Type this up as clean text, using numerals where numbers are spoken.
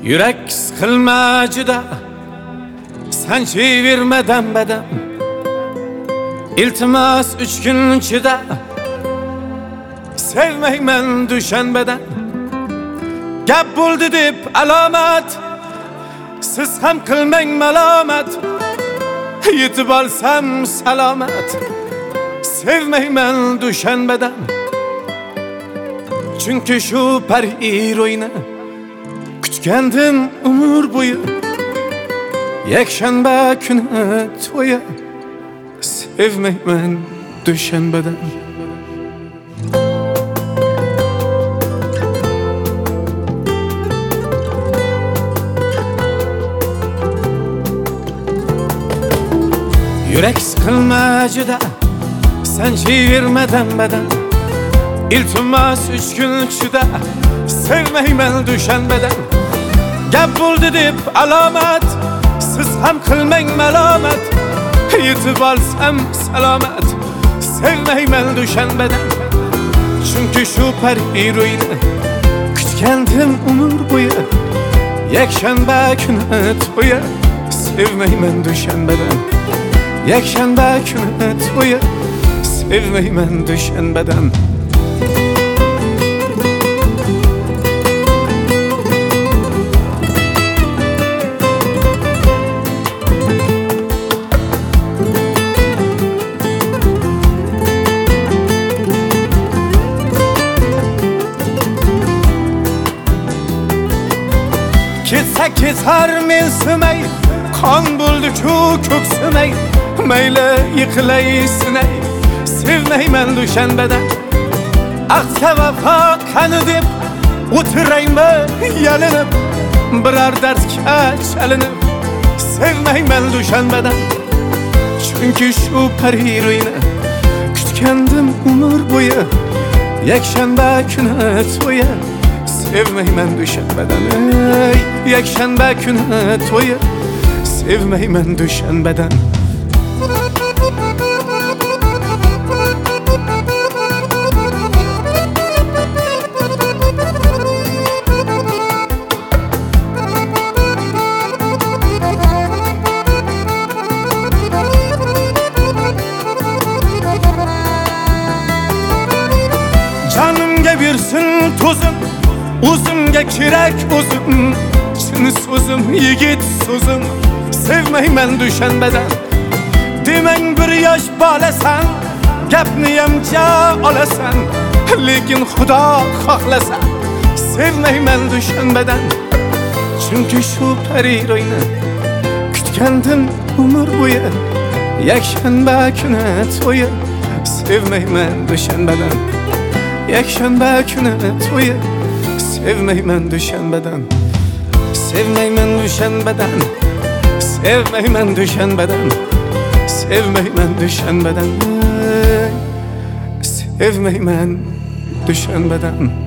Yürek sıkılma juda sanchivermadan badam. İltimas 3 gün chida sevmeymen dushanbadan. Gap bo'ldi deb alomat siz ham qilmang malomat. Yetib olsam salomat sevmeymen dushanbadan. Çünkü şu pariroyni kutgandim umr bo'yi. Yakshanba kuni to'yi sevmeymen dushanbadan. Yürek sıkılma juda sanchivermadan badam. İltimas 3 gün chida sevmeymen dushanbadan. Gap bo'ldi deb alomat siz ham qilmang malomat. Yetib olsam salomat sevmeymen dushanbadan. Çünkü şu pariroyni kutgandim umr bo'yi. Yakshanba kuni to'yi sevmeymen dushanbadan. Yakshanba kuni to'yi sevmeymen dushanbadan. Ketsa ketar mensimay qon bo'ldi-ku ko'ksimay. Mayli yiqilay sinay sevmeymen dushanbadan. Aqsa vafo qani deb o'tiraymi yalinib. Birar dardga chalinib sevmeymen dushanbadan. Çünkü şu pariroyni kutgandim umr bo'yi. Yakshanba kuni to'yi sevmeymen dushanbadan. Yakshanba kuni to'yi sevmeymen dushanbadan. Canımga bersin to'zim, o'zimga kerak o'zim. Chin so'zim, yigit so'zim sevmeymen dushanbadan. Demang bir yosh bolasan, gapniyam ja olasan. Lekin Xudo xohlasa sevmeymen dushanbadan. Çünkü şu pariroyni kutgandim umr bo'yi. Yakshanba kuni to'yi sevmeymen dushanbadan. Yakshanba kuni to'yi sevmeymen dushanbadan. Sevmeymen dushanbadan. Sevmeymen dushanbadan. Sevmeymen dushanbadan. Sevmeymen dushanbadan.